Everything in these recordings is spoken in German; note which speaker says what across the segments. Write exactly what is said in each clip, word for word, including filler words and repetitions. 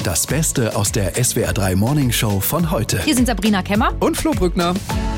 Speaker 1: Das Beste aus der S W R drei Morning Show von heute.
Speaker 2: Hier sind Sabrina Kemmer
Speaker 3: und Flo Brückner.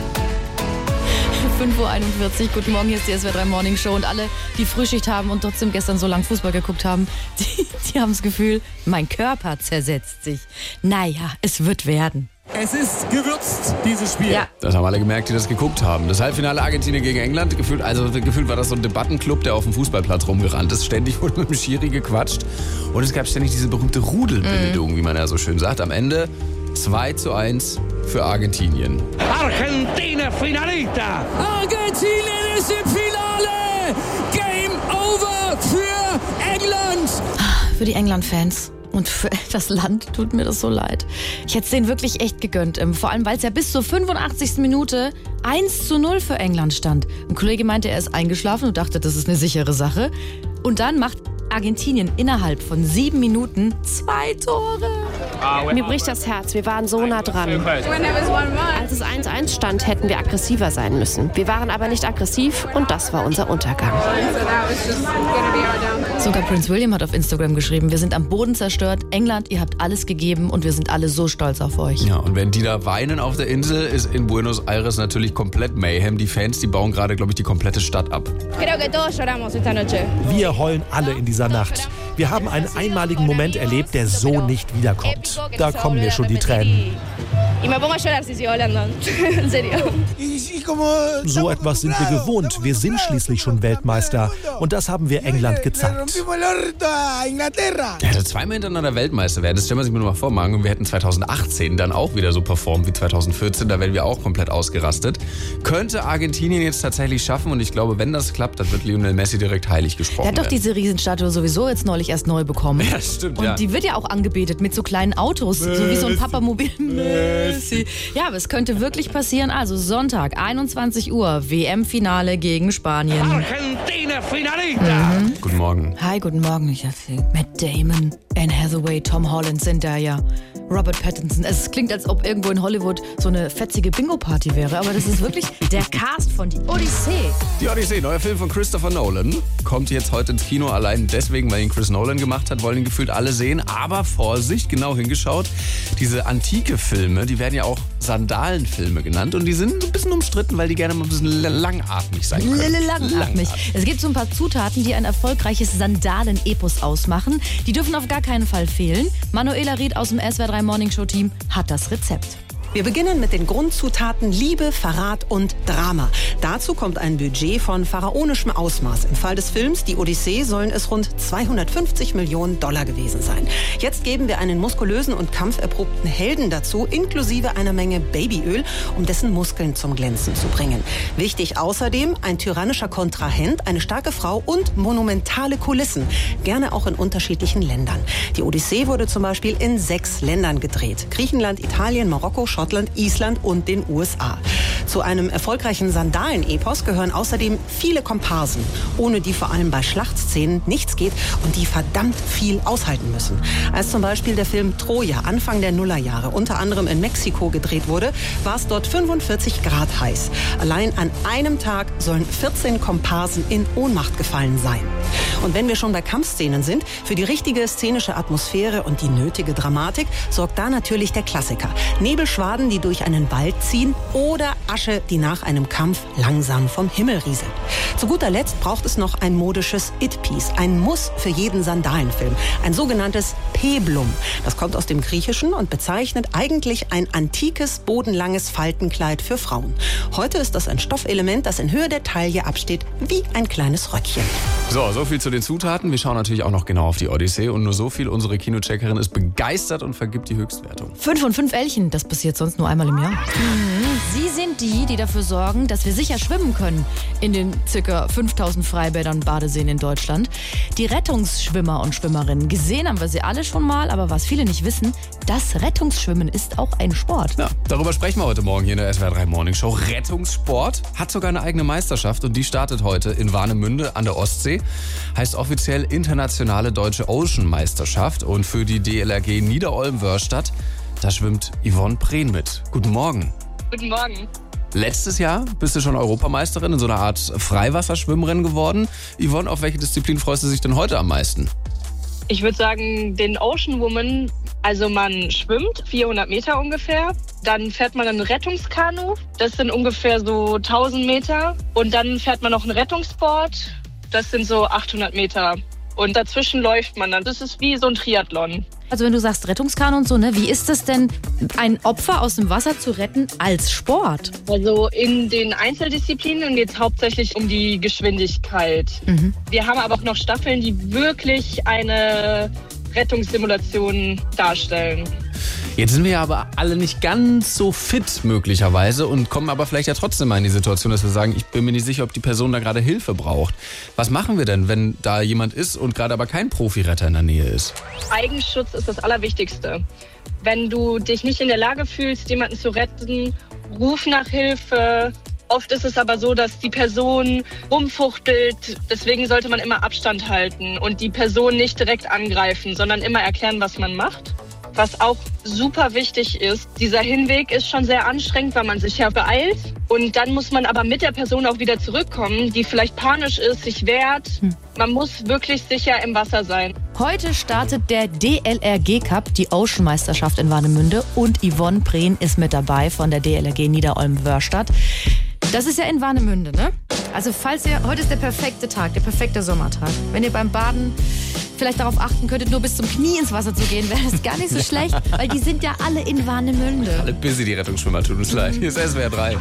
Speaker 2: fünf Uhr einundvierzig. Guten Morgen, hier ist die S W R drei Morning Show. Und alle, die Frühschicht haben und trotzdem gestern so lange Fußball geguckt haben, die, die haben das Gefühl, mein Körper zersetzt sich. Naja, es wird werden.
Speaker 4: Es ist gewürzt, dieses Spiel.
Speaker 2: Ja.
Speaker 3: Das haben alle gemerkt, die das geguckt haben. Das Halbfinale Argentinien gegen England, gefühlt, also gefühlt war das so ein Debattenclub, der auf dem Fußballplatz rumgerannt ist. Ständig wurde mit dem Schiri gequatscht. Und es gab ständig diese berühmte Rudelbildung, mm. wie man ja so schön sagt. Am Ende zwei zu eins für Argentinien.
Speaker 5: Argentina Finalista!
Speaker 4: Argentinien ist im Finale! Game over für England!
Speaker 2: Für die England-Fans. Und für das Land tut mir das so leid. Ich hätte es denen wirklich echt gegönnt. Vor allem, weil es ja bis zur fünfundachtzigsten Minute eins zu null für England stand. Ein Kollege meinte, er ist eingeschlafen und dachte, das ist eine sichere Sache. Und dann macht Argentinien innerhalb von sieben Minuten zwei Tore.
Speaker 6: Mir bricht das Herz. Wir waren so nah dran. Als es eins eins stand, hätten wir aggressiver sein müssen. Wir waren aber nicht aggressiv und das war unser Untergang.
Speaker 2: Sogar Prince William hat auf Instagram geschrieben, wir sind am Boden zerstört. England, ihr habt alles gegeben und wir sind alle so stolz auf euch.
Speaker 3: Ja, und wenn die da weinen auf der Insel, ist in Buenos Aires natürlich komplett Mayhem. Die Fans, die bauen gerade, glaube ich, die komplette Stadt ab.
Speaker 7: Wir heulen alle in dieser Nacht. Wir haben einen einmaligen Moment erlebt, der so nicht wiederkommt. Da kommen mir schon die Tränen. So etwas sind wir gewohnt. Wir sind schließlich schon Weltmeister. Und das haben wir England gezeigt.
Speaker 3: Ja, also zweimal hintereinander Weltmeister werden, das stellen wir sich mir nur mal vor. Und wir hätten zweitausendachtzehn dann auch wieder so performt wie zweitausendvierzehn. Da wären wir auch komplett ausgerastet. Könnte Argentinien jetzt tatsächlich schaffen. Und ich glaube, wenn das klappt, dann wird Lionel Messi direkt heilig gesprochen.
Speaker 2: Er hat doch
Speaker 3: werden.
Speaker 2: diese Riesenstatue sowieso jetzt neulich erst neu bekommen.
Speaker 3: Ja, stimmt,
Speaker 2: Und
Speaker 3: ja.
Speaker 2: die wird ja auch angebetet mit so kleinen Autos, Messi. So wie so ein Papamobil. Messi. Ja, aber es könnte wirklich passieren. Also Sonntag, einundzwanzig Uhr, W M-Finale gegen Spanien.
Speaker 5: Argentina Finalista!
Speaker 3: Mhm. Guten Morgen.
Speaker 2: Hi, guten Morgen. Ich Matt Damon, Anne Hathaway, Tom Holland, Zendaya, Robert Pattinson. Es klingt, als ob irgendwo in Hollywood so eine fetzige Bingo-Party wäre, aber das ist wirklich der Cast von Die Odyssee.
Speaker 3: Die Odyssee, neuer Film von Christopher Nolan, kommt jetzt heute ins Kino. Allein deswegen, weil ihn Chris Nolan gemacht hat, wollen ihn gefühlt alle sehen. Aber Vorsicht, genau hingeschaut, diese antike Filme, die werden ja auch Sandalenfilme genannt und die sind ein bisschen umstritten, weil die gerne mal ein bisschen langatmig sein können.
Speaker 2: Langatmig. Es gibt so ein paar Zutaten, die ein erfolgreiches Sandalen-Epos ausmachen. Die dürfen auf gar keinen Fall fehlen. Manuela Ried aus dem S W R drei Morning Show Team hat das Rezept.
Speaker 8: Wir beginnen mit den Grundzutaten Liebe, Verrat und Drama. Dazu kommt ein Budget von pharaonischem Ausmaß. Im Fall des Films Die Odyssee sollen es rund zweihundertfünfzig Millionen Dollar gewesen sein. Jetzt geben wir einen muskulösen und kampferprobten Helden dazu, inklusive einer Menge Babyöl, um dessen Muskeln zum Glänzen zu bringen. Wichtig außerdem ein tyrannischer Kontrahent, eine starke Frau und monumentale Kulissen. Gerne auch in unterschiedlichen Ländern. Die Odyssee wurde zum Beispiel in sechs Ländern gedreht. Griechenland, Italien, Marokko, Schottland, Island und den U S A. Zu einem erfolgreichen Sandalen-Epos gehören außerdem viele Komparsen, ohne die vor allem bei Schlachtszenen nichts geht und die verdammt viel aushalten müssen. Als zum Beispiel der Film Troja Anfang der Nullerjahre unter anderem in Mexiko gedreht wurde, war es dort fünfundvierzig Grad heiß. Allein an einem Tag sollen vierzehn Komparsen in Ohnmacht gefallen sein. Und wenn wir schon bei Kampfszenen sind, für die richtige szenische Atmosphäre und die nötige Dramatik sorgt da natürlich der Klassiker. Nebelschwaden, die durch einen Wald ziehen oder Asche, die nach einem Kampf langsam vom Himmel rieselt. Zu guter Letzt braucht es noch ein modisches It-Piece, ein Muss für jeden Sandalenfilm, ein sogenanntes Peplum. Das kommt aus dem Griechischen und bezeichnet eigentlich ein antikes, bodenlanges Faltenkleid für Frauen. Heute ist das ein Stoffelement, das in Höhe der Taille absteht, wie ein kleines Röckchen.
Speaker 3: So, so viel zu den Zutaten. Wir schauen natürlich auch noch genau auf die Odyssee und nur so viel. Unsere Kinocheckerin ist begeistert und vergibt die Höchstwertung.
Speaker 2: Fünf und fünf Elchen, das passiert sonst nur einmal im Jahr. Sie sind die, die dafür sorgen, dass wir sicher schwimmen können in den ca. fünftausend Freibädern und Badeseen in Deutschland. Die Rettungsschwimmer und Schwimmerinnen. Gesehen haben wir sie alle schon mal, aber was viele nicht wissen, das Rettungsschwimmen ist auch ein Sport.
Speaker 3: Ja, darüber sprechen wir heute Morgen hier in der S W R drei Morning Show. Rettungssport hat sogar eine eigene Meisterschaft und die startet heute in Warnemünde an der Ostsee. Heißt offiziell Internationale Deutsche Ocean Meisterschaft und für die D L R G Niederolm-Wörstadt, da schwimmt Yvonne Prehn mit. Guten Morgen.
Speaker 9: Guten Morgen.
Speaker 3: Letztes Jahr bist du schon Europameisterin in so einer Art Freiwasserschwimmrennen geworden. Yvonne, auf welche Disziplin freust du dich denn heute am meisten?
Speaker 9: Ich würde sagen, den Ocean Woman Also man schwimmt vierhundert Meter ungefähr, dann fährt man ein Rettungskanu, das sind ungefähr so tausend Meter und dann fährt man noch ein Rettungsboard, das sind so achthundert Meter und dazwischen läuft man dann. Das ist wie so ein Triathlon.
Speaker 2: Also wenn du sagst Rettungskanu und so, ne, wie ist es denn, ein Opfer aus dem Wasser zu retten als Sport?
Speaker 9: Also in den Einzeldisziplinen geht es hauptsächlich um die Geschwindigkeit. Mhm. Wir haben aber auch noch Staffeln, die wirklich eine Rettungssimulation darstellen.
Speaker 3: Jetzt sind wir ja aber alle nicht ganz so fit möglicherweise und kommen aber vielleicht ja trotzdem mal in die Situation, dass wir sagen, ich bin mir nicht sicher, ob die Person da gerade Hilfe braucht. Was machen wir denn, wenn da jemand ist und gerade aber kein Profiretter in der Nähe ist?
Speaker 9: Eigenschutz ist das Allerwichtigste. Wenn du dich nicht in der Lage fühlst, jemanden zu retten, ruf nach Hilfe. Oft ist es aber so, dass die Person rumfuchtelt. Deswegen sollte man immer Abstand halten und die Person nicht direkt angreifen, sondern immer erklären, was man macht. Was auch super wichtig ist, dieser Hinweg ist schon sehr anstrengend, weil man sich ja beeilt. Und dann muss man aber mit der Person auch wieder zurückkommen, die vielleicht panisch ist, sich wehrt. Man muss wirklich sicher im Wasser sein.
Speaker 2: Heute startet der D L R G Cup, die Ocean-Meisterschaft in Warnemünde. Und Yvonne Prehn ist mit dabei von der D L R G Niederolm-Wörstadt. Das ist ja in Warnemünde, ne? Also falls ihr, heute ist der perfekte Tag, der perfekte Sommertag. Wenn ihr beim Baden vielleicht darauf achten könntet, nur bis zum Knie ins Wasser zu gehen, wäre das gar nicht so schlecht, weil die sind ja alle in Warnemünde.
Speaker 3: Alle busy, die Rettungsschwimmer, tut uns leid. Hier ist S W R drei.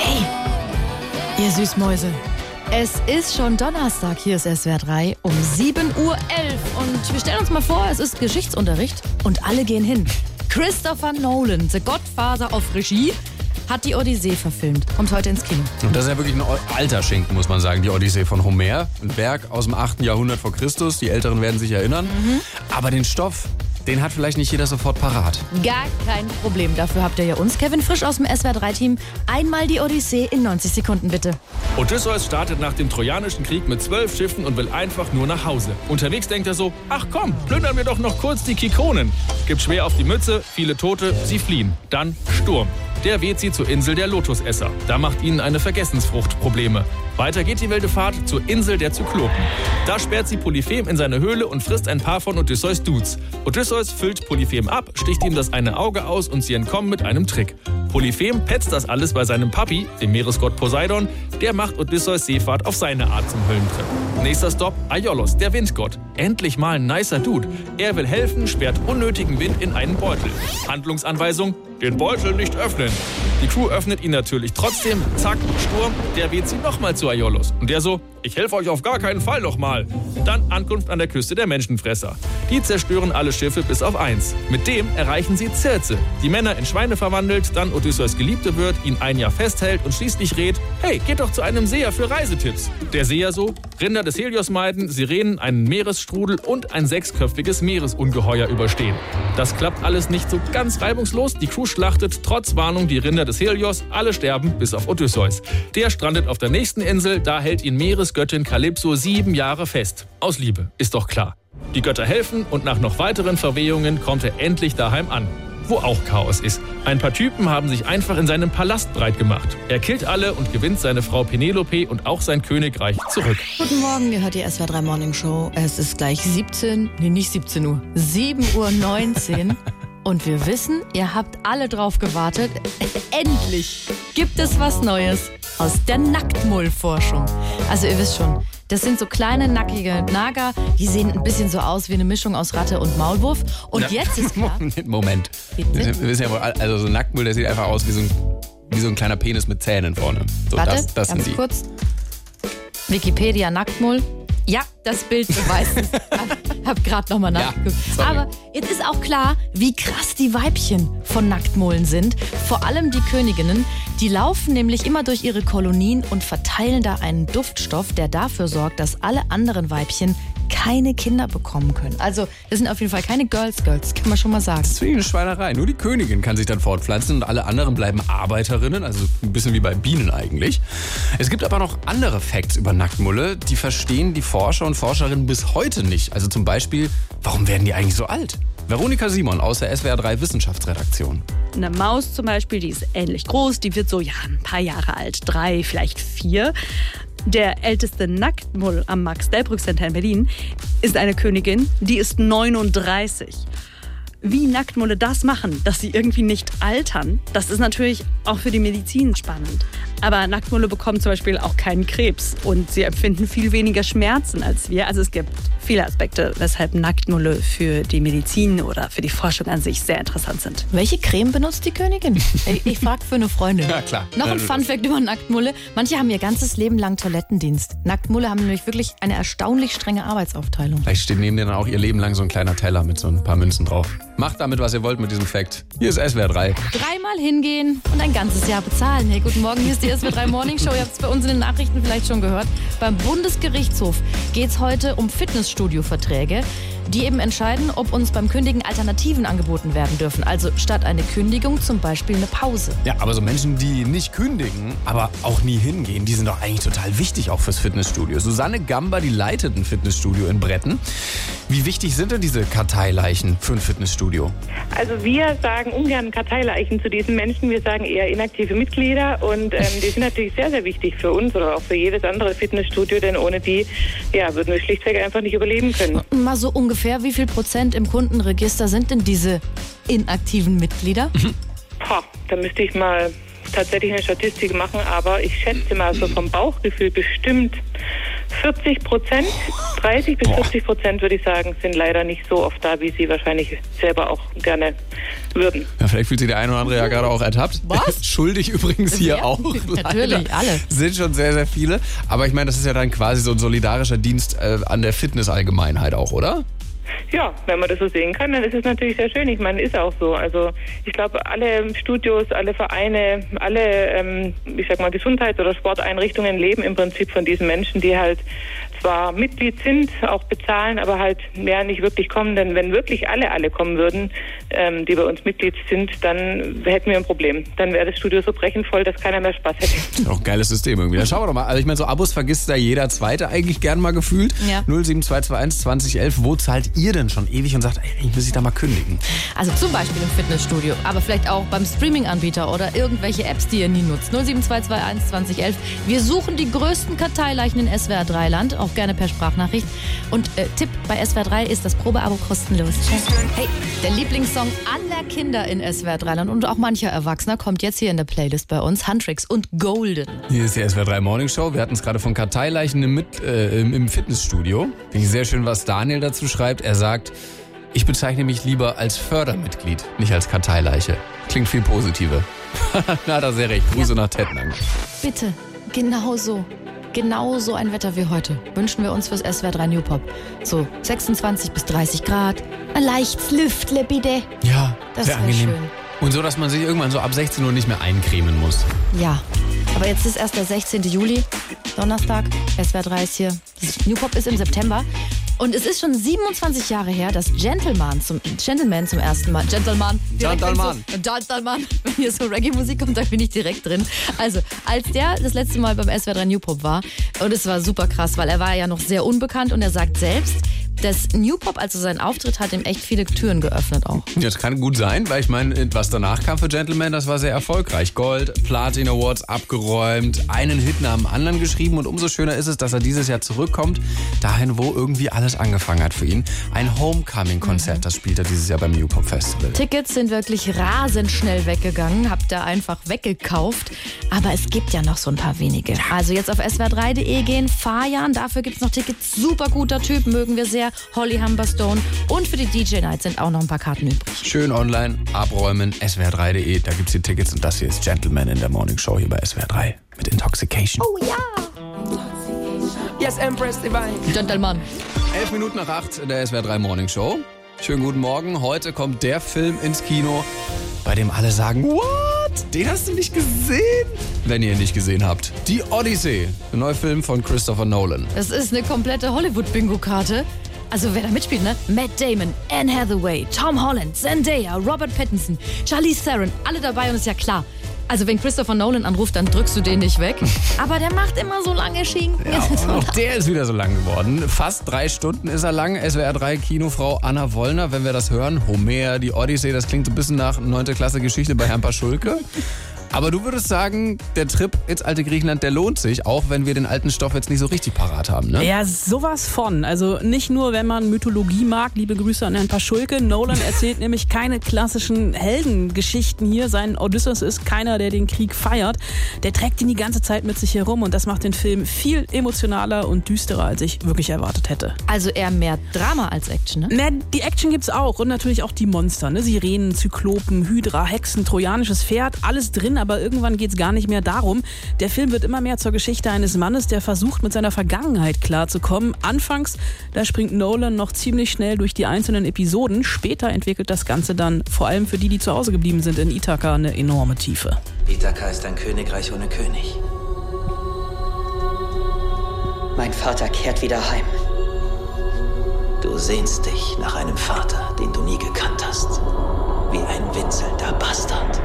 Speaker 2: Hey, ihr Süßmäuse. Es ist schon Donnerstag, hier ist S W R drei um sieben Uhr elf. Und wir stellen uns mal vor, es ist Geschichtsunterricht und alle gehen hin. Christopher Nolan, The Godfather of Regie, hat die Odyssee verfilmt. Kommt heute ins Kino.
Speaker 3: Und das ist ja wirklich ein alter Schinken, muss man sagen. Die Odyssee von Homer. Ein Werk aus dem achten Jahrhundert vor Christus. Die Älteren werden sich erinnern. Mhm. Aber den Stoff, den hat vielleicht nicht jeder sofort parat.
Speaker 2: Gar kein Problem. Dafür habt ihr ja uns, Kevin Frisch aus dem S W R drei Team. Einmal die Odyssee in neunzig Sekunden, bitte.
Speaker 10: Odysseus startet nach dem Trojanischen Krieg mit zwölf Schiffen und will einfach nur nach Hause. Unterwegs denkt er so, ach komm, plündern wir doch noch kurz die Kikonen. Gibt schwer auf die Mütze, viele Tote, sie fliehen. Dann Sturm. Der weht sie zur Insel der Lotusesser. Da macht ihnen eine Vergessensfrucht Probleme. Weiter geht die wilde Fahrt zur Insel der Zyklopen. Da sperrt sie Polyphem in seine Höhle und frisst ein paar von Odysseus Dudes. Odysseus füllt Polyphem ab, sticht ihm das eine Auge aus und sie entkommen mit einem Trick. Polyphem petzt das alles bei seinem Papi, dem Meeresgott Poseidon. Der macht Odysseus Seefahrt auf seine Art zum Höllentrip. Nächster Stopp, Aiolos, der Windgott. Endlich mal ein nicer Dude. Er will helfen, sperrt unnötigen Wind in einen Beutel. Handlungsanweisung, den Beutel nicht öffnen. Die Crew öffnet ihn natürlich trotzdem. Zack, Sturm, der weht sie nochmal zu Aiolos. Und der so, ich helfe euch auf gar keinen Fall nochmal. Dann Ankunft an der Küste der Menschenfresser. Die zerstören alle Schiffe bis auf eins. Mit dem erreichen sie Circe. Die Männer in Schweine verwandelt, dann Odysseus Geliebte wird, ihn ein Jahr festhält und schließlich rät, hey, geht doch zu einem Seher für Reisetipps. Der Seher so, Rinder des Helios meiden, Sirenen, einen Meeresstrudel und ein sechsköpfiges Meeresungeheuer überstehen. Das klappt alles nicht so ganz reibungslos. Die Crew schlachtet trotz Warnung die Rinder des Helios. Alle sterben bis auf Odysseus. Der strandet auf der nächsten Insel, da hält ihn Meeresgöttin Kalypso sieben Jahre fest. Aus Liebe, ist doch klar. Die Götter helfen und nach noch weiteren Verwehungen kommt er endlich daheim an. Wo auch Chaos ist. Ein paar Typen haben sich einfach in seinem Palast breit gemacht. Er killt alle und gewinnt seine Frau Penelope und auch sein Königreich zurück.
Speaker 2: Guten Morgen, ihr hört die S W R drei Morning Show. Es ist gleich siebzehn, nee nicht siebzehn Uhr, sieben Uhr neunzehn. Und wir wissen, ihr habt alle drauf gewartet. Endlich gibt es was Neues aus der Nacktmull-Forschung. Also ihr wisst schon, das sind so kleine, nackige Nager, die sehen ein bisschen so aus wie eine Mischung aus Ratte und Maulwurf. Und ja, jetzt ist klar...
Speaker 3: Moment. Wir wissen ja wohl, also so ein Nacktmull, der sieht einfach aus wie so ein, wie so ein kleiner Penis mit Zähnen vorne. So,
Speaker 2: Warte,
Speaker 3: das, das
Speaker 2: ganz
Speaker 3: sind die.
Speaker 2: kurz. Wikipedia Nacktmull. Ja, das Bild beweist es. Hab, hab gerade nochmal nachgeguckt.
Speaker 3: Ja,
Speaker 2: aber jetzt ist auch klar, wie krass die Weibchen von Nacktmullen sind. Vor allem die Königinnen. Die laufen nämlich immer durch ihre Kolonien und verteilen da einen Duftstoff, der dafür sorgt, dass alle anderen Weibchen keine Kinder bekommen können. Also das sind auf jeden Fall keine Girls Girls, kann man schon mal sagen.
Speaker 3: Das ist wie eine Schweinerei. Nur die Königin kann sich dann fortpflanzen und alle anderen bleiben Arbeiterinnen, also ein bisschen wie bei Bienen eigentlich. Es gibt aber noch andere Facts über Nacktmulle, die verstehen die Forscher und Forscherinnen bis heute nicht. Also zum Beispiel, warum werden die eigentlich so alt? Veronika Simon aus der S W R drei Wissenschaftsredaktion.
Speaker 11: Eine Maus zum Beispiel, die ist ähnlich groß, die wird so ja, ein paar Jahre alt, drei, vielleicht vier. Der älteste Nacktmull am Max-Delbrück-Center in Berlin ist eine Königin, die ist neununddreißig. wie Nacktmulle das machen, dass sie irgendwie nicht altern, das ist natürlich auch für die Medizin spannend. Aber Nacktmulle bekommen zum Beispiel auch keinen Krebs und sie empfinden viel weniger Schmerzen als wir. Also es gibt viele Aspekte, weshalb Nacktmulle für die Medizin oder für die Forschung an sich sehr interessant sind.
Speaker 2: Welche Creme benutzt die Königin? Ich, ich frage für eine Freundin.
Speaker 3: Ja, klar.
Speaker 2: Noch ein Funfact über Nacktmulle. Manche haben ihr ganzes Leben lang Toilettendienst. Nacktmulle haben nämlich wirklich eine erstaunlich strenge Arbeitsaufteilung.
Speaker 3: Vielleicht steht neben denen auch ihr Leben lang so ein kleiner Teller mit so ein paar Münzen drauf. Macht damit, was ihr wollt mit diesem Fact. Hier ist S W R drei.
Speaker 2: Dreimal hingehen und ein ganzes Jahr bezahlen. Hey, guten Morgen, hier ist die S W R drei Morning Show. Ihr habt es bei uns in den Nachrichten vielleicht schon gehört. Beim Bundesgerichtshof geht es heute um Fitnessstudio-Verträge, die eben entscheiden, ob uns beim Kündigen Alternativen angeboten werden dürfen. Also statt eine Kündigung zum Beispiel eine Pause.
Speaker 3: Ja, aber so Menschen, die nicht kündigen, aber auch nie hingehen, die sind doch eigentlich total wichtig auch fürs Fitnessstudio. Susanne Gamba, die leitet ein Fitnessstudio in Bretten. Wie wichtig sind denn diese Karteileichen für ein Fitnessstudio?
Speaker 12: Also wir sagen ungern Karteileichen zu diesen Menschen. Wir sagen eher inaktive Mitglieder und ähm, die sind natürlich sehr, sehr wichtig für uns oder auch für jedes andere Fitnessstudio, denn ohne die ja, würden wir schlichtweg einfach nicht überleben können.
Speaker 2: Mal so ungefähr. Wie viel Prozent im Kundenregister sind denn diese inaktiven Mitglieder?
Speaker 12: Boah, da müsste ich mal tatsächlich eine Statistik machen, aber ich schätze mal so vom Bauchgefühl bestimmt vierzig Prozent, dreißig bis vierzig Prozent würde ich sagen, sind leider nicht so oft da, wie sie wahrscheinlich selber auch gerne würden.
Speaker 3: Ja, vielleicht fühlt sich der eine oder andere ja gerade auch ertappt.
Speaker 2: Was?
Speaker 3: Schuldig übrigens hier
Speaker 2: ja,
Speaker 3: auch.
Speaker 2: Natürlich, alle.
Speaker 3: Sind schon sehr, sehr viele. Aber ich meine, das ist ja dann quasi so ein solidarischer Dienst äh, an der Fitnessallgemeinheit auch, oder?
Speaker 12: Ja, wenn man das so sehen kann, dann ist es natürlich sehr schön. Ich meine, ist auch so. Also ich glaube, alle Studios, alle Vereine, alle, ähm, ich sag mal, Gesundheits- oder Sporteinrichtungen leben im Prinzip von diesen Menschen, die halt zwar Mitglied sind, auch bezahlen, aber halt mehr nicht wirklich kommen. Denn wenn wirklich alle, alle kommen würden, ähm, die bei uns Mitglied sind, dann hätten wir ein Problem. Dann wäre das Studio so brechend voll, dass keiner mehr Spaß hätte.
Speaker 3: Das ist auch ein geiles System irgendwie. Dann schauen wir doch mal. Also ich meine, so Abos vergisst da jeder Zweite eigentlich gern mal gefühlt.
Speaker 2: Ja.
Speaker 3: null sieben zwei zwei eins zwanzig elf. Wo zahlt ihr denn schon ewig und sagt, ey, ich muss ich da mal kündigen?
Speaker 2: Also zum Beispiel im Fitnessstudio, aber vielleicht auch beim Streaming-Anbieter oder irgendwelche Apps, die ihr nie nutzt. null sieben zwei zwei eins zwanzig elf. Wir suchen die größten Karteileichen in S W R drei Land, auch gerne per Sprachnachricht. Und äh, Tipp, bei S W R drei ist das Probeabo kostenlos. Hey, der Lieblingssong aller Kinder in S W R drei Land und auch mancher Erwachsener kommt jetzt hier in der Playlist bei uns. Huntrix und Golden.
Speaker 3: Hier ist die S W R drei Morning Show. Wir hatten es gerade von Karteileichen im, Mit, äh, im Fitnessstudio. Finde ich sehr schön, was Daniel dazu schreibt. Er sagt, ich bezeichne mich lieber als Fördermitglied, nicht als Karteileiche. Klingt viel positiver. Na, hat er sehr recht. Grüße ja. nach Tettnang.
Speaker 2: Bitte, genau so. Genau so ein Wetter wie heute wünschen wir uns fürs S W R drei New Pop. So sechsundzwanzig bis dreißig Grad, ein leichtes Lüftle bitte.
Speaker 3: Ja,
Speaker 2: das
Speaker 3: sehr angenehm.
Speaker 2: Schön.
Speaker 3: Und so, dass man sich irgendwann so ab sechzehn Uhr nicht mehr eincremen muss.
Speaker 2: Ja, aber jetzt ist erst der sechzehnten Juli, Donnerstag, S W R drei ist hier. Das New Pop ist im September. Und es ist schon siebenundzwanzig Jahre her, dass Gentleman zum, Gentleman zum ersten Mal, Gentleman,
Speaker 3: Gentleman.
Speaker 2: So, Gentleman, wenn hier so Reggae-Musik kommt, da bin ich direkt drin. Also, als der das letzte Mal beim S W R drei New Pop war, und es war super krass, weil er war ja noch sehr unbekannt und er sagt selbst, das New Pop, also sein Auftritt, hat ihm echt viele Türen geöffnet auch.
Speaker 3: Das kann gut sein, weil ich meine, was danach kam für Gentleman, das war sehr erfolgreich. Gold, Platin Awards abgeräumt, einen Hit nach dem anderen geschrieben und umso schöner ist es, dass er dieses Jahr zurückkommt, dahin, wo irgendwie alles angefangen hat für ihn. Ein Homecoming-Konzert, mhm. das spielt er dieses Jahr beim New Pop Festival.
Speaker 2: Tickets sind wirklich rasend schnell weggegangen, habt ihr einfach weggekauft, aber es gibt ja noch so ein paar wenige. Also jetzt auf S W R drei punkt de gehen, Fajan, dafür gibt es noch Tickets, super guter Typ, mögen wir sehr. Holly Humberstone und für die D J Night sind auch noch ein paar Karten übrig.
Speaker 3: Schön online, abräumen, S W R drei punkt de, da gibt's die Tickets und das hier ist Gentleman in der Morning Show hier bei S W R drei mit Intoxication.
Speaker 2: Oh ja!
Speaker 13: Yes, Empress Divine.
Speaker 2: Gentleman.
Speaker 3: Elf Minuten nach acht in der S W R drei Morning Show. Schönen guten Morgen, heute kommt der Film ins Kino, bei dem alle sagen, what? Den hast du nicht gesehen? Wenn ihr ihn nicht gesehen habt. Die Odyssee, der neue Film von Christopher Nolan.
Speaker 2: Das ist eine komplette Hollywood-Bingo-Karte. Also wer da mitspielt, ne? Matt Damon, Anne Hathaway, Tom Holland, Zendaya, Robert Pattinson, Charlize Theron, alle dabei und ist ja klar. Also wenn Christopher Nolan anruft, dann drückst du den nicht weg. Aber der macht immer so lange Schinken.
Speaker 3: Ja, und auch der ist wieder so lang geworden. Fast drei Stunden ist er lang. S W R drei Kinofrau Anna Wollner, wenn wir das hören. Homer, die Odyssee, das klingt so ein bisschen nach neunte Klasse Geschichte bei Herrn Paschulke. Aber du würdest sagen, der Trip ins alte Griechenland, der lohnt sich, auch wenn wir den alten Stoff jetzt nicht so richtig parat haben, ne?
Speaker 14: Ja, sowas von. Also nicht nur, wenn man Mythologie mag, liebe Grüße an Herrn Paschulke. Nolan erzählt nämlich keine klassischen Heldengeschichten hier. Sein Odysseus ist keiner, der den Krieg feiert. Der trägt ihn die ganze Zeit mit sich herum und das macht den Film viel emotionaler und düsterer, als ich wirklich erwartet hätte.
Speaker 2: Also eher mehr Drama als Action, ne?
Speaker 14: Na, die Action gibt's auch und natürlich auch die Monster, ne? Sirenen, Zyklopen, Hydra, Hexen, trojanisches Pferd, alles drin, aber irgendwann geht's gar nicht mehr darum. Der Film wird immer mehr zur Geschichte eines Mannes, der versucht, mit seiner Vergangenheit klarzukommen. Anfangs, da springt Nolan noch ziemlich schnell durch die einzelnen Episoden. Später entwickelt das Ganze dann, vor allem für die, die zu Hause geblieben sind in Ithaka, eine enorme Tiefe.
Speaker 15: Ithaka ist ein Königreich ohne König. Mein Vater kehrt wieder heim. Du sehnst dich nach einem Vater, den du nie gekannt hast. Wie ein winselnder Bastard.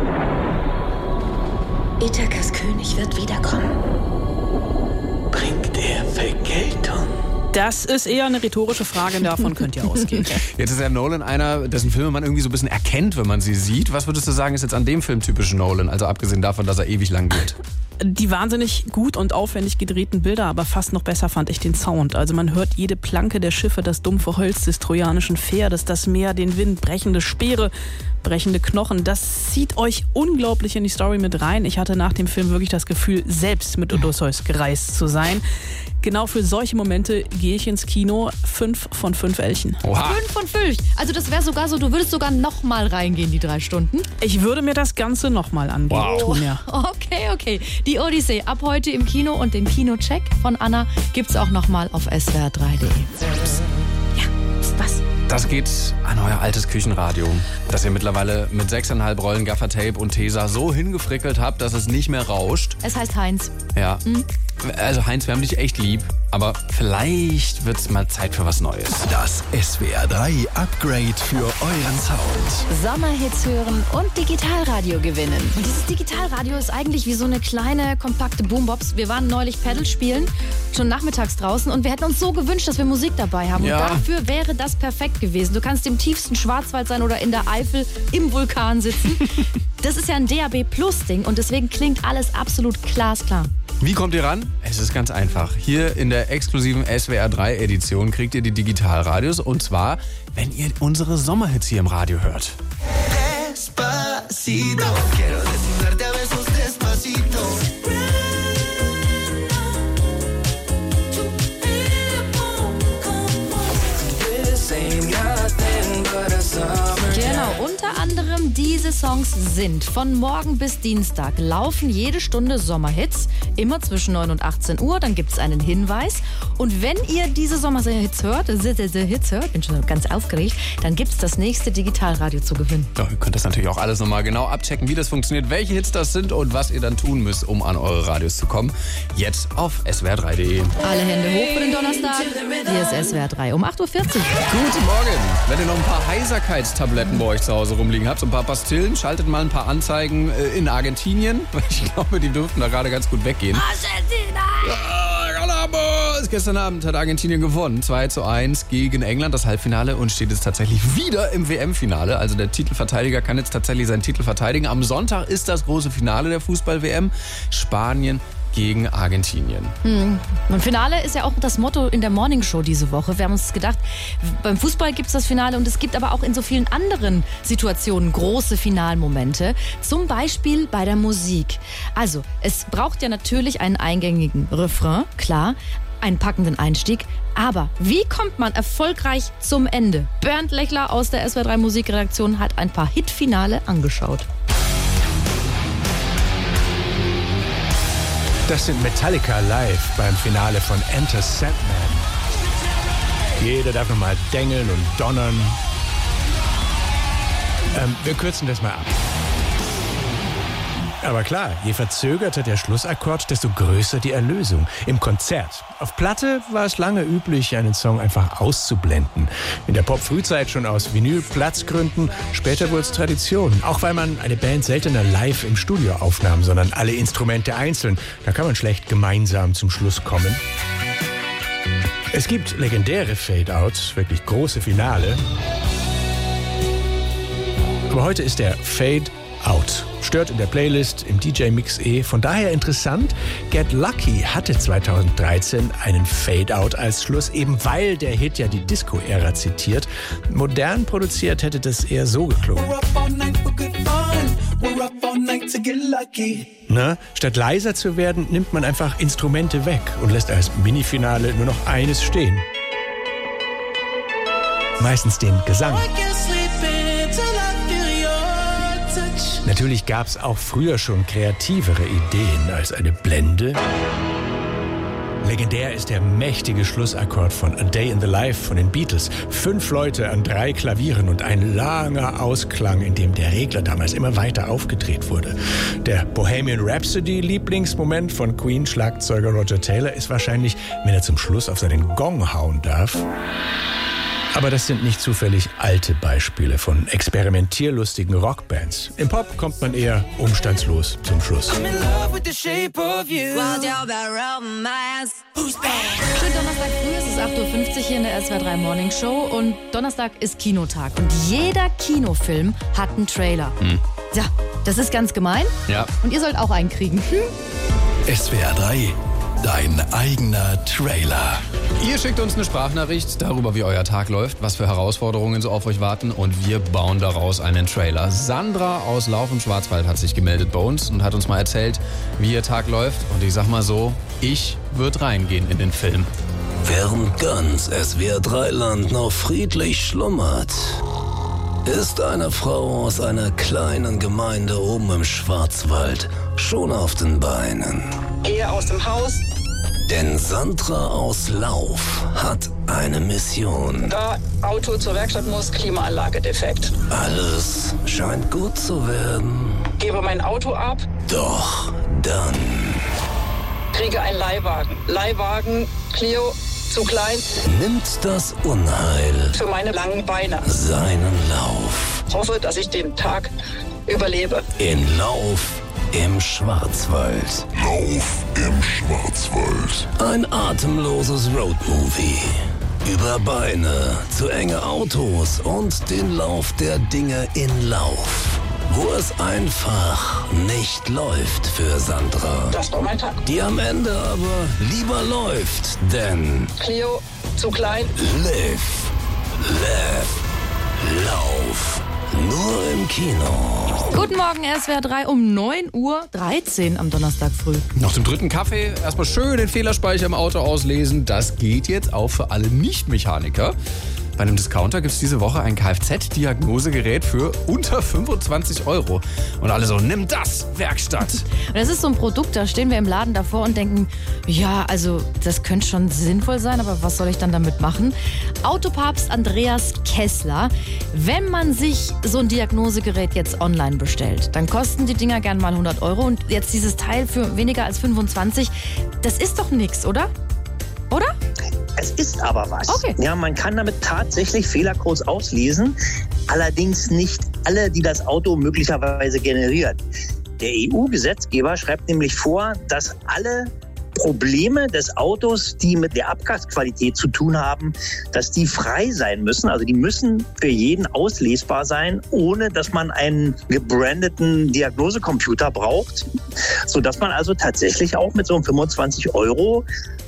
Speaker 16: Ithakas König wird wiederkommen.
Speaker 15: Bringt er Vergeltung?
Speaker 14: Das ist eher eine rhetorische Frage, davon könnt ihr ausgehen.
Speaker 3: Jetzt ist ja Nolan einer, dessen Filme man irgendwie so ein bisschen erkennt, wenn man sie sieht. Was würdest du sagen, ist jetzt an dem Film typisch Nolan? Also abgesehen davon, dass er ewig lang geht.
Speaker 14: Die wahnsinnig gut und aufwendig gedrehten Bilder, aber fast noch besser fand ich den Sound. Also man hört jede Planke der Schiffe, das dumpfe Holz des trojanischen Pferdes, das Meer, den Wind, brechende Speere, brechende Knochen. Das zieht euch unglaublich in die Story mit rein. Ich hatte nach dem Film wirklich das Gefühl, selbst mit Odysseus gereist zu sein. Genau für solche Momente gehe ich ins Kino. Fünf von fünf Elchen.
Speaker 2: Oha. Fünf von fünf. Also das wäre sogar so, du würdest sogar nochmal reingehen, die drei Stunden?
Speaker 14: Ich würde mir das Ganze nochmal ansehen.
Speaker 2: Wow.
Speaker 14: Ja.
Speaker 2: Okay, okay. Die Odyssee ab heute im Kino und den Kinocheck von Anna gibt's auch nochmal auf S W R drei punkt de. Ja, was?
Speaker 3: Das geht an euer altes Küchenradio, das ihr mittlerweile mit sechseinhalb Rollen Gaffertape und Tesa so hingefrickelt habt, dass es nicht mehr rauscht.
Speaker 2: Es heißt Heinz.
Speaker 3: Ja.
Speaker 2: Mhm.
Speaker 3: Also Heinz, wir haben dich echt lieb, aber vielleicht wird's mal Zeit für was Neues.
Speaker 1: Das S W R drei Upgrade für euren Sound.
Speaker 2: Sommerhits hören und Digitalradio gewinnen. Und dieses Digitalradio ist eigentlich wie so eine kleine, kompakte Boombox. Wir waren neulich Paddle spielen, schon nachmittags draußen und wir hätten uns so gewünscht, dass wir Musik dabei haben.
Speaker 3: Ja.
Speaker 2: Und dafür wäre das perfekt gewesen. Du kannst im tiefsten Schwarzwald sein oder in der Eifel im Vulkan sitzen. Das ist ja ein D A B Plus Ding und deswegen klingt alles absolut glasklar.
Speaker 3: Wie kommt ihr ran? Es ist ganz einfach. Hier in der exklusiven S W R drei Edition kriegt ihr die Digitalradios und zwar, wenn ihr unsere Sommerhits hier im Radio hört.
Speaker 15: Despacito, quiero desnudarte a besos despacito.
Speaker 2: Genau, unter anderem diese Songs sind von morgen bis Dienstag laufen jede Stunde Sommerhits, immer zwischen neun und achtzehn Uhr, dann gibt es einen Hinweis und wenn ihr diese Sommerhits hört, Hits hört, bin schon ganz aufgeregt, dann gibt es das nächste Digitalradio zu gewinnen.
Speaker 3: Ja, ihr könnt das natürlich auch alles nochmal genau abchecken, wie das funktioniert, welche Hits das sind und was ihr dann tun müsst, um an eure Radios zu kommen. Jetzt auf S W R drei punkt de.
Speaker 2: Alle Hände hoch für den Donnerstag. Hier ist S W R drei um acht Uhr vierzig.
Speaker 3: Guten Morgen. Wenn ihr noch ein paar Heiserkeitstabletten bei euch zu Hause rumliegen habt, so ein paar Pastillen, schaltet mal ein paar Anzeigen in Argentinien. Ich glaube, die dürften da gerade ganz gut weggehen.
Speaker 2: Argentina!
Speaker 3: Gestern Abend hat Argentinien gewonnen. zwei zu eins gegen England, das Halbfinale, und steht jetzt tatsächlich wieder im W M-Finale. Also der Titelverteidiger kann jetzt tatsächlich seinen Titel verteidigen. Am Sonntag ist das große Finale der Fußball-W M. Spanien gegen Argentinien.
Speaker 2: Hm. Und Finale ist ja auch das Motto in der Morning Show diese Woche. Wir haben uns gedacht, beim Fußball gibt es das Finale und es gibt aber auch in so vielen anderen Situationen große Finalmomente. Zum Beispiel bei der Musik. Also, es braucht ja natürlich einen eingängigen Refrain, klar, einen packenden Einstieg. Aber wie kommt man erfolgreich zum Ende? Bernd Lechler aus der S W R drei Musikredaktion hat ein paar Hitfinale angeschaut.
Speaker 17: Das sind Metallica live beim Finale von Enter Sandman. Jeder darf nochmal dengeln und donnern. Ähm, wir kürzen das mal ab. Aber klar, je verzögerter der Schlussakkord, desto größer die Erlösung. Im Konzert. Auf Platte war es lange üblich, einen Song einfach auszublenden. In der Pop-Frühzeit schon aus Vinyl-Platzgründen, später wurde es Tradition. Auch weil man eine Band seltener live im Studio aufnahm, sondern alle Instrumente einzeln. Da kann man schlecht gemeinsam zum Schluss kommen. Es gibt legendäre Fade-Outs, wirklich große Finale. Aber heute ist der Fade-Out. Stört in der Playlist, im D J-Mix eh. Von daher interessant, Get Lucky hatte zweitausenddreizehn einen Fade-Out als Schluss, eben weil der Hit ja die Disco-Ära zitiert. Modern produziert hätte das eher so geklungen. Na, statt leiser zu werden, nimmt man einfach Instrumente weg und lässt als Mini-Finale nur noch eines stehen. Meistens den Gesang. Natürlich gab es auch früher schon kreativere Ideen als eine Blende. Legendär ist der mächtige Schlussakkord von A Day in the Life von den Beatles. Fünf Leute an drei Klavieren und ein langer Ausklang, in dem der Regler damals immer weiter aufgedreht wurde. Der Bohemian Rhapsody-Lieblingsmoment von Queen-Schlagzeuger Roger Taylor ist wahrscheinlich, wenn er zum Schluss auf seinen Gong hauen darf. Aber das sind nicht zufällig alte Beispiele von experimentierlustigen Rockbands. Im Pop kommt man eher umstandslos zum Schluss.
Speaker 2: Schönen Donnerstag früh, es ist acht Uhr fünfzig hier in der S W R drei Morning Show und Donnerstag ist Kinotag und jeder Kinofilm hat einen Trailer. Hm. Ja, das ist ganz gemein.
Speaker 3: Ja.
Speaker 2: Und ihr sollt auch einen kriegen. Hm?
Speaker 1: S W R drei, dein eigener Trailer.
Speaker 3: Ihr schickt uns eine Sprachnachricht darüber, wie euer Tag läuft, was für Herausforderungen so auf euch warten und wir bauen daraus einen Trailer. Sandra aus Lauf im Schwarzwald hat sich gemeldet bei uns und hat uns mal erzählt, wie ihr Tag läuft. Und ich sag mal so, ich würde reingehen in den Film.
Speaker 18: Während ganz S W R drei Land noch friedlich schlummert, ist eine Frau aus einer kleinen Gemeinde oben im Schwarzwald schon auf den Beinen.
Speaker 19: Gehe aus dem Haus.
Speaker 18: Denn Sandra aus Lauf hat eine Mission.
Speaker 19: Da Auto zur Werkstatt muss, Klimaanlage defekt.
Speaker 18: Alles scheint gut zu werden.
Speaker 19: Gebe mein Auto ab.
Speaker 18: Doch dann
Speaker 19: kriege einen Leihwagen. Leihwagen, Clio, zu klein.
Speaker 18: Nimmt das Unheil
Speaker 19: für meine langen Beine
Speaker 18: seinen Lauf.
Speaker 19: Ich hoffe, dass ich den Tag überlebe.
Speaker 18: In Lauf im Schwarzwald.
Speaker 20: Lauf im Schwarzwald.
Speaker 18: Ein atemloses Roadmovie. Über Beine, zu enge Autos und den Lauf der Dinge in Lauf. Wo es einfach nicht läuft für Sandra.
Speaker 19: Das war mein Tag.
Speaker 18: Die am Ende aber lieber läuft, denn
Speaker 19: Clio, zu klein.
Speaker 18: Live, live, lauf. Nur im Kino.
Speaker 2: Guten Morgen, S W R drei um neun Uhr dreizehn am Donnerstag früh.
Speaker 3: Nach dem dritten Kaffee erstmal schön den Fehlerspeicher im Auto auslesen. Das geht jetzt auch für alle Nicht-Mechaniker. Bei einem Discounter gibt es diese Woche ein Kfz-Diagnosegerät für unter fünfundzwanzig Euro. Und alle so, nimm das, Werkstatt.
Speaker 2: Und das ist so ein Produkt, da stehen wir im Laden davor und denken, ja, also das könnte schon sinnvoll sein, aber was soll ich dann damit machen? Autopapst Andreas Kessler, wenn man sich so ein Diagnosegerät jetzt online bestellt, dann kosten die Dinger gern mal hundert Euro und jetzt dieses Teil für weniger als fünfundzwanzig, das ist doch nix, oder? Oder?
Speaker 21: Es ist aber was.
Speaker 2: Okay.
Speaker 21: Ja, man kann damit tatsächlich Fehlercodes auslesen, allerdings nicht alle, die das Auto möglicherweise generiert. Der E U-Gesetzgeber schreibt nämlich vor, dass alle Probleme des Autos, die mit der Abgasqualität zu tun haben, dass die frei sein müssen. Also die müssen für jeden auslesbar sein, ohne dass man einen gebrandeten Diagnosecomputer braucht, sodass man also tatsächlich auch mit so einem fünfundzwanzig Euro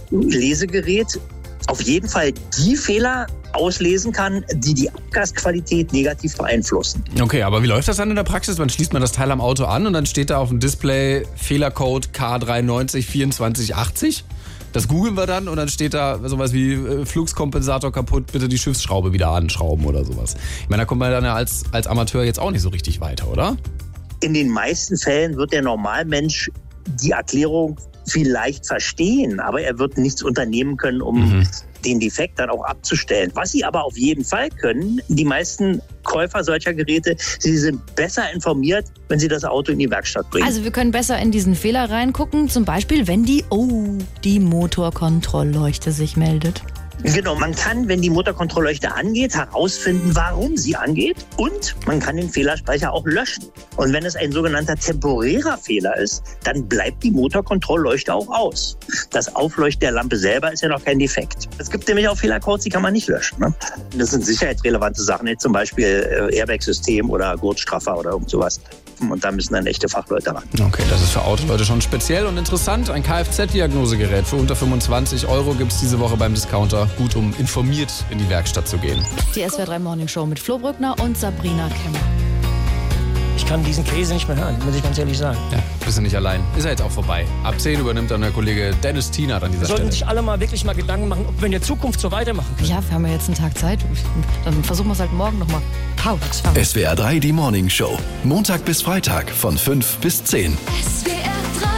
Speaker 21: Lesegerät auf jeden Fall die Fehler auslesen kann, die die Abgasqualität negativ beeinflussen.
Speaker 3: Okay, aber wie läuft das dann in der Praxis? Wann schließt man das Teil am Auto an und dann steht da auf dem Display Fehlercode K drei neun null vierundzwanzig achtzig? Das googeln wir dann und dann steht da sowas wie äh, Fluxkompensator kaputt, bitte die Schiffsschraube wieder anschrauben oder sowas. Ich meine, da kommt man dann ja als, als Amateur jetzt auch nicht so richtig weiter, oder?
Speaker 21: In den meisten Fällen wird der Normalmensch die Erklärung vielleicht verstehen, aber er wird nichts unternehmen können, um mhm. den Defekt dann auch abzustellen. Was sie aber auf jeden Fall können, die meisten Käufer solcher Geräte, sie sind besser informiert, wenn sie das Auto in die Werkstatt bringen.
Speaker 2: Also wir können besser in diesen Fehler reingucken, zum Beispiel, wenn die, oh, die Motorkontrollleuchte sich meldet.
Speaker 21: Genau, man kann, wenn die Motorkontrollleuchte angeht, herausfinden, warum sie angeht und man kann den Fehlerspeicher auch löschen. Und wenn es ein sogenannter temporärer Fehler ist, dann bleibt die Motorkontrollleuchte auch aus. Das Aufleuchten der Lampe selber ist ja noch kein Defekt. Es gibt nämlich auch Fehlercodes, die kann man nicht löschen. Ne? Das sind sicherheitsrelevante Sachen, zum Beispiel Airbag-System oder Gurtstraffer oder irgend sowas. klopfen und da müssen dann echte Fachleute ran.
Speaker 3: Okay, das ist für Autoleute schon speziell und interessant. Ein Kfz-Diagnosegerät für unter fünfundzwanzig Euro gibt es diese Woche beim Discounter. Gut, um informiert in die Werkstatt zu gehen.
Speaker 2: Die S W R drei Morning Show mit Flo Brückner und Sabrina Kemmer.
Speaker 4: Ich kann diesen Käse nicht mehr hören, muss ich ganz ehrlich sagen.
Speaker 3: Ja, bist du nicht allein. Ist ja jetzt auch vorbei. Ab zehn übernimmt dann der Kollege Dennis Tienert an dieser
Speaker 4: Wir sollten
Speaker 3: Stelle.
Speaker 4: sich alle mal wirklich mal Gedanken machen, ob wir in der Zukunft so weitermachen können.
Speaker 2: Ja, wir haben ja jetzt einen Tag Zeit. Dann versuchen wir es halt morgen nochmal.
Speaker 1: S W R drei, die Morning Show. Montag bis Freitag von fünf bis zehn.
Speaker 22: S W R drei